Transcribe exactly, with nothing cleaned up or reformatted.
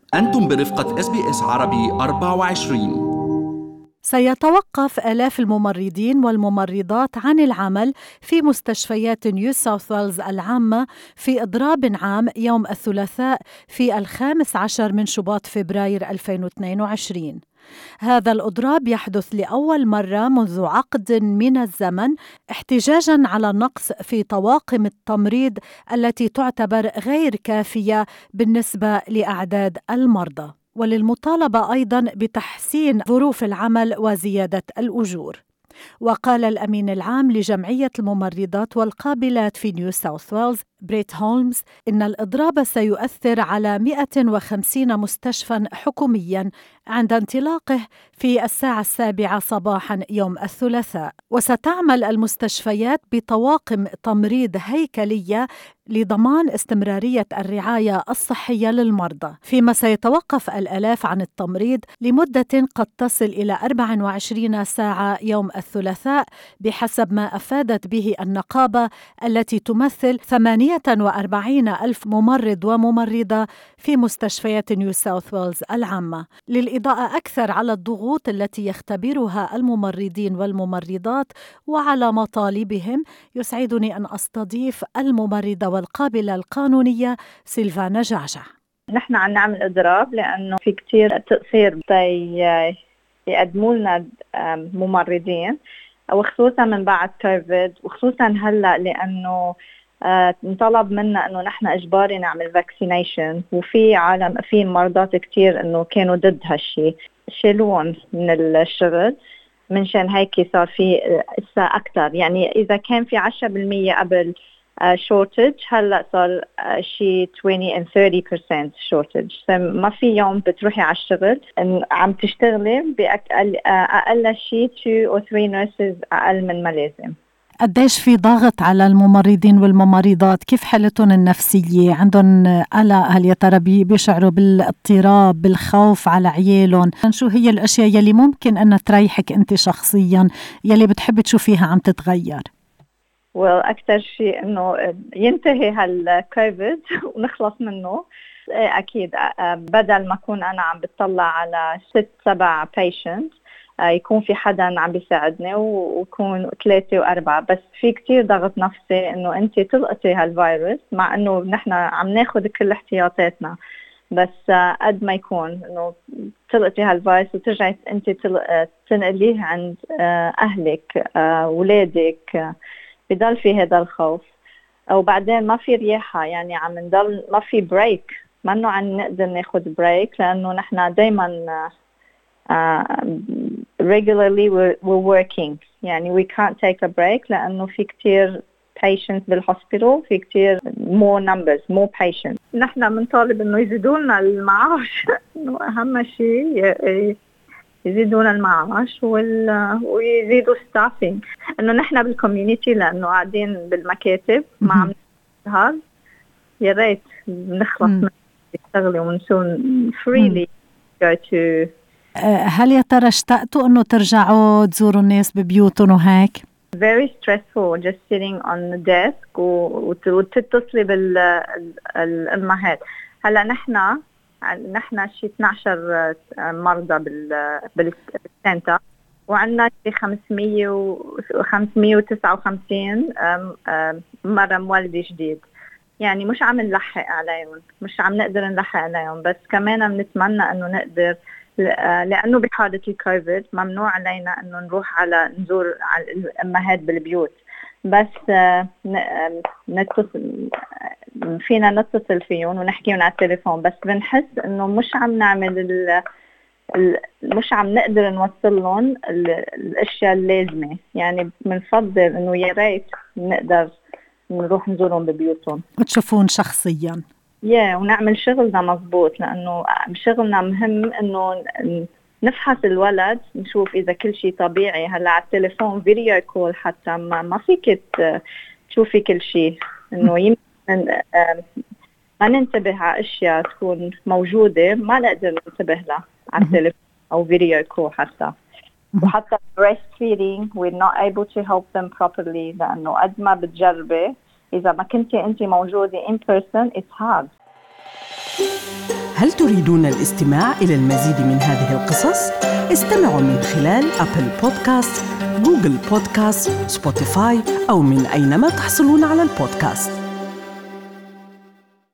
أنتم برفقة إس بي إس عربي أربعة وعشرين. سيتوقف آلاف الممرضين والممرضات عن العمل في مستشفيات نيو ساوث ويلز العامة في إضراب عام يوم الثلاثاء في الخامس عشر من شباط فبراير ألفين واثنين وعشرين. هذا الإضراب يحدث لأول مرة منذ عقد من الزمن احتجاجاً على النقص في طواقم التمريض التي تعتبر غير كافية بالنسبة لأعداد المرضى، وللمطالبة أيضاً بتحسين ظروف العمل وزيادة الأجور. وقال الأمين العام لجمعية الممرضات والقابلات في نيو ساوث ويلز بريت هولمز إن الإضراب سيؤثر على مئة وخمسين مستشفى حكومياً عند انطلاقه في الساعة السابعة صباحاً يوم الثلاثاء، وستعمل المستشفيات بطواقم تمريض هيكلية لضمان استمرارية الرعاية الصحية للمرضى، فيما سيتوقف الآلاف عن التمريض لمدة قد تصل إلى أربع وعشرين ساعة يوم الثلاثاء بحسب ما أفادت به النقابة التي تمثل ثمانية وأربعين ألف ممرض وممرضة في مستشفيات نيو ساوث ويلز العامة. للإضاءة أكثر على الضغوط التي يختبرها الممرضين والممرضات وعلى مطالبهم، يسعدني أن أستضيف الممرضة والقابلة القانونية سيلفانا جعجع. نحن عم نعمل إضراب لأنه في كتير تقصير يقدموا لنا ممرضين، وخصوصا من بعد كوفيد، وخصوصا هلأ لأنه انطلب منا أنه نحن إجباري نعمل فاكسينيشن، وفي عالم في مرضات كتير أنه كانوا ضد هالشي شيلون من الشغل. منشان هيك صار في إسا أكتر، يعني إذا كان في عشرة بالمية قبل شورتج هلأ صار شي عشرين and thirty percent shortage. ما في يوم بتروحي على الشغل عم تشتغلي بأقل أقل شي two or three nurses أقل من ما لازم. قديش في ضغط على الممرضين والممرضات؟ كيف حالتهم النفسية؟ عندهم قلق؟ هل يا ترى بيشعروا بالاضطراب، بالخوف على عيالهم؟ شو هي الأشياء يلي ممكن أن تريحك أنت شخصيا، يلي بتحب تشوفيها عم تتغير؟ وأكثر شيء إنه ينتهي هالكوفيد ونخلص منه. أكيد بدل ما أكون أنا عم بتطلع على ست سبع patients يكون في حدا عم بيساعدني ويكون ثلاثة وأربعة. بس في كتير ضغط نفسي إنه أنت تلقطي هالفيروس، مع إنه نحن عم ناخد كل احتياطاتنا، بس قد ما يكون إنه تلقطي هالفيروس وترجعي أنت تنقليه عند أهلك أولادك، بضل في هذا الخوف. وبعدين ما في رياحة، يعني عم نضل ما في بريك، ما إنه عم نقدر ناخد بريك لأنه نحن دايما uh, regularly we're, we're working، يعني we can't take a break لأنه في كتير patients بالhospital، في كتير more numbers more patients. نحن بنطالب إنه يزيدولنا المعاش إنه أهم شيء يزيدونا المعاش ويزيدوا staffing، إنه نحن بالكوميونيتي لأنه قاعدين بالمكاتب ما عم نظهر، يا ريت نخلص من الشغل ونسون freely go to. هل يا ترى اشتقتوا إنه ترجعوا تزوروا الناس ببيوتهم وهيك؟ Very stressful just sitting on the desk وتتصلي بالأمهات. هلا نحن نحن شي اثناشر مرضى بال بالسنتر، وعندنا شي خمسمية وخمسمية وتسعة وخمسين مرة مولدة جديد. يعني مش عم نلحق عليهم، مش عم نقدر نلحق عليهم، بس كمان بنتمنى إنه نقدر، لأنه بحالة الكوفيد ممنوع علينا إنه نروح على نزور على الأمهات بالبيوت، بس نتصل فينا نتصل فيهم ونحكيهم على التليفون. بس بنحس إنه مش عم نعمل ال مش عم نقدر نوصل لهم الأشياء اللازمة. يعني بنفضل إنه يا ريت نقدر نروح نزورهم ببيوتهم وتشوفون شخصياً. يا yeah, ونعمل شغلنا مزبوط، لأنه شغلنا مهم إنه نفحص الولد، نشوف إذا كل شيء طبيعي. هلا على التليفون فيديو كول حتى ما, ما فيك تشوفي كل شيء، إنه يمكن ما ننتبه على أشياء تكون موجودة ما نقدر ننتبه لها على التليفون أو فيديو كول حتى. وحتى breastfeeding we're not able to help them properly، لأنه قد ما بتجربي إذا ما كنتي أنت موجودة in person it's hard. هل تريدون الاستماع إلى المزيد من هذه القصص؟ استمعوا من خلال أبل بودكاست، جوجل بودكاست، سبوتيفاي أو من أينما تحصلون على البودكاست.